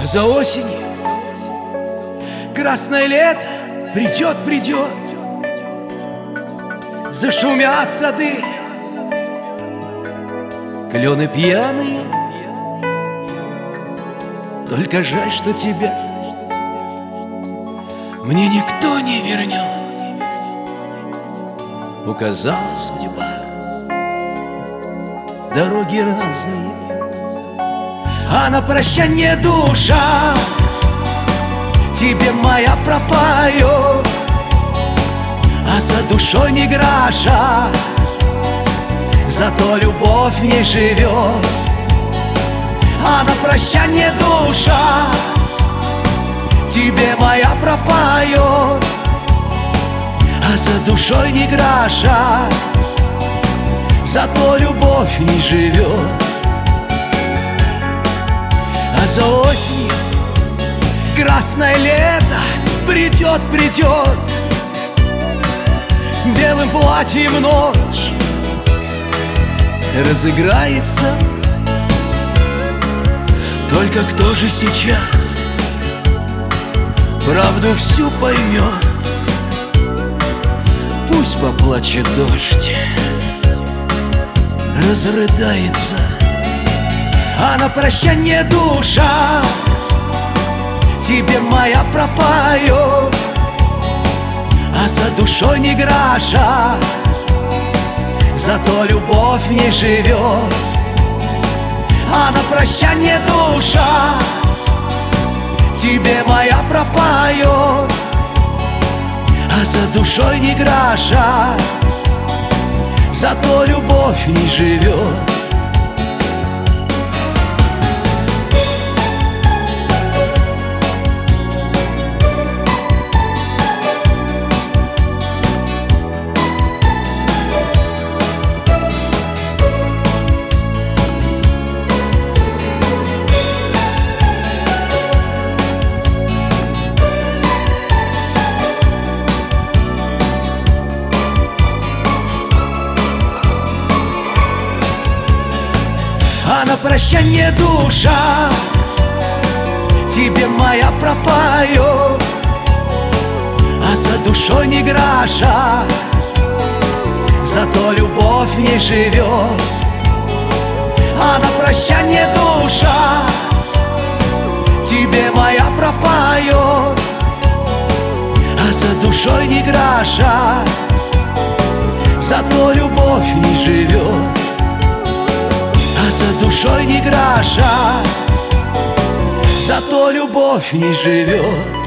За осенью красное лето придет, придет. Зашумят сады, клены пьяные. Только жаль, что тебя мне никто не вернет. Указала судьба дороги разные, а на прощанье душа тебе моя пропоет. А за душой ни гроша, зато любовь в ней живет. А на прощанье душа тебе моя пропоет. А за душой ни гроша, зато любовь в ней живет. А за осенью красное лето придет, придет. Белым платьем ночь разыграется. Только кто же сейчас правду всю поймет? Пусть поплачет дождь, разрыдается. А на прощанье душа тебе моя пропоет. А за душой ни гроша, зато любовь в ней живет. А на прощанье душа тебе моя пропоет. А за душой ни гроша, зато любовь в ней живет. А на прощанье душа тебе моя пропоет. А за душой ни гроша, зато любовь в ней живет. А на прощанье душа тебе моя пропоет. А за душой ни гроша, зато любовь в ней живет. А за душой ни гроша, зато любовь в ней живет.